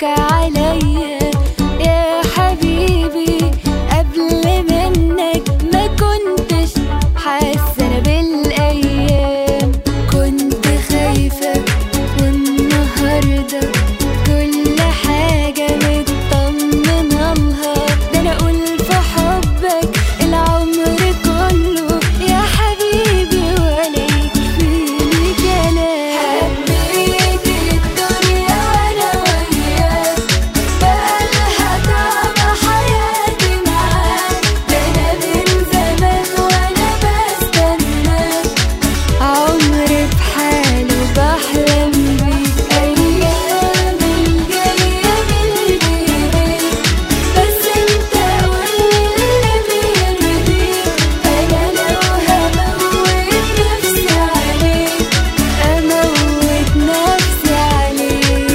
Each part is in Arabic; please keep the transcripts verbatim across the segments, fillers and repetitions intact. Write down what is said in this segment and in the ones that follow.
مضحوك عليا يا حبيبي. قبل منك ما كنتش حاسة أنا بالأيام، كنت خايفة والنهاردة كل حاجة مطمنة لها. ده أنا أقول في حبك العمر كله يا حبيبي ولا يكفيني كلام. حبيت الدنيا وأنا وياك، بقالها طعم حياتي معاك. ده أنا من زمان وأنا بستناك، عمري بحاله بحلم بيك. أيام الجاية بالبيت بس انت قولي اللي بيرضيك. أنا لو هموت نفسي عليك أموت نفسي عليك.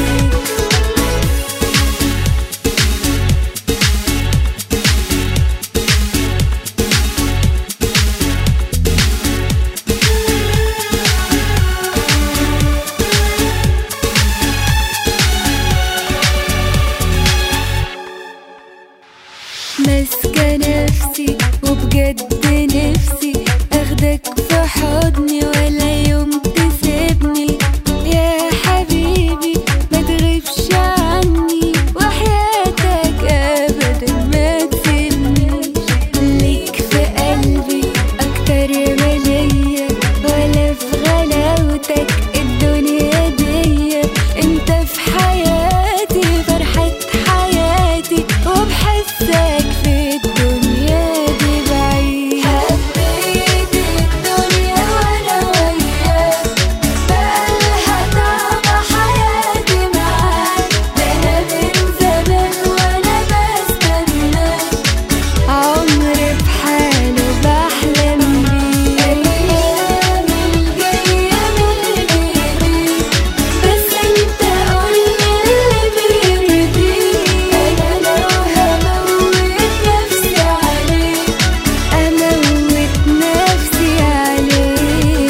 ماسكة نفسي وبجد نفسي اخدك في حضني ولا يوم تسيبني يا حبيبي. ما تغيبش عني وحياتك ابدا ما تسيبنيش. ليك في قلبي اكتر ما ليا، ولا في غلاوتك الدنيا دي. انت في حياتي فرحة حياتي، وبحسك في الدنيا دي بعيد. حبيت الدنيا وانا وياك، بقالها طعم حياتي معاك. ده انا من زمان وانا بستناك، عمري بحاله بحلم بيك. ايام الجاية بالبيت بس انت قولي اللي بيرضيك. انا لو هموت نفسي عليك اموت نفسي عليك.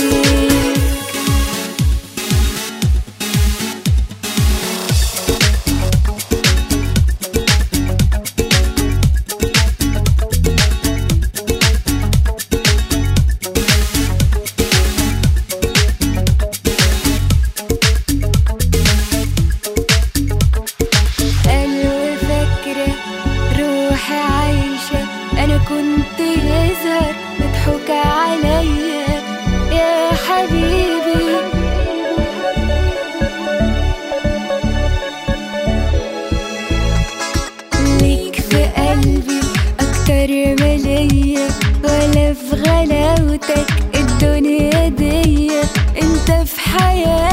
قلبي فاكرة روحي عايشة، أنا كنت يظهر مضحوك عليا يا حبيبي. ليك في قلبي أكتر ما ليا، ولا في غلاوتك الدنيا دي. انت في حياتي